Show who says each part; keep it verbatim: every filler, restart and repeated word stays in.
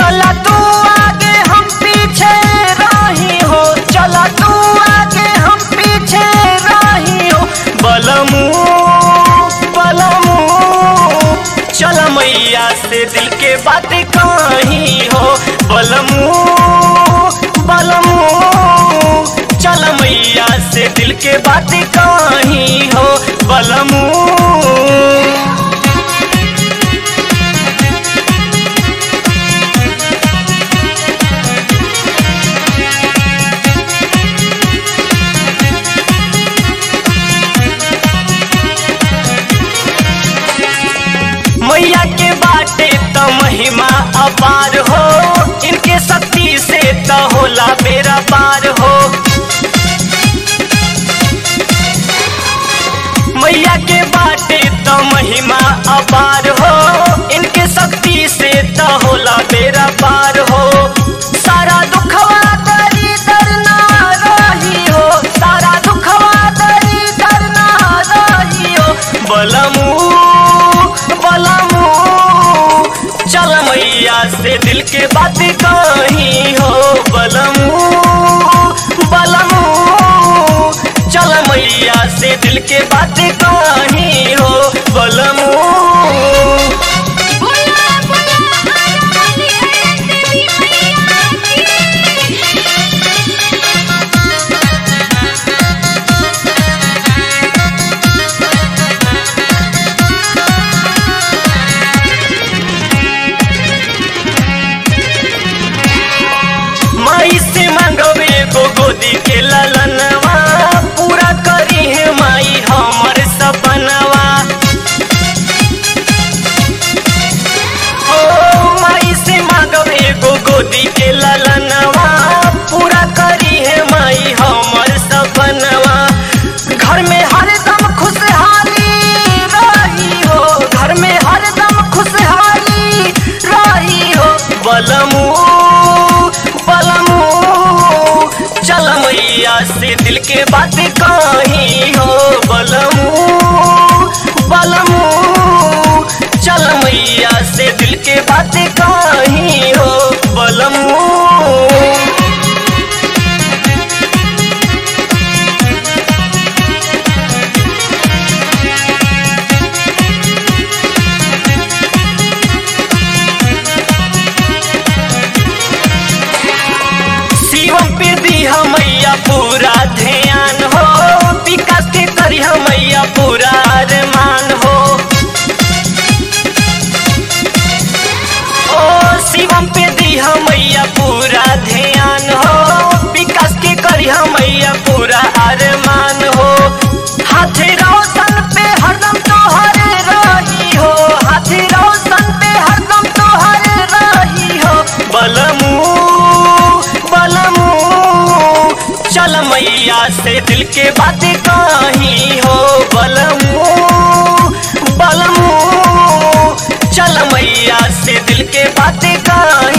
Speaker 1: चला तू आगे हम पीछे रही हो, चला तू आगे हम पीछे रही हो। बलमू बलमू चल मैया से दिल के बात कहीं हो। बलमू बलमू चल मैया से दिल के बात कहीं हो। बलमू मैया के बाटे तो महिमा अपार हो, इनके शक्ति से तो होला बेरा पार हो। मैया के बाटे तो महिमा अपार हो, इनके शक्ति से तो होला बेरा पार हो। सारा दुखवा दरी दर ना रही हो, सारा दुखवा दरी दर ना रही हो। बलमू बलमू चल मैया से दिल के बात कहीं हो। बलमू बलमू चल मैया से दिल के बात कहीं हो। बलमू माई से मांगबे गो गोदी के ललनवा, पूरा करी है माई हमर सपनवा। ओ माई से मांगबे गो गोदी के ललनवा, पूरा करी है माई हमर सपनवा। घर में हरदम खुशहाली रही हो, घर में हरदम खुशहाली रही हो। बलमू बलमू चल मैया से दिल के बात कहीं हो। बलमू बलमू चल मैया से दिल के बात कहीं हो। बलमू मैया पूरा ध्यान हो, विकास के करी मैया पूरा अरमान हो। ओ शिवम पे दी मैया पूरा ध्यान हो, विकास के करी मैया पूरा अरमान हो। हाथी रोशन पे हरदम तोहरे रही हो, हाथी रोशन पे हरदम तोहरे रही हो। बलमू बलमू चल मैया से दिल के बात कहीं हो। बलमू बलमू चल मैया से दिल के बात कहीं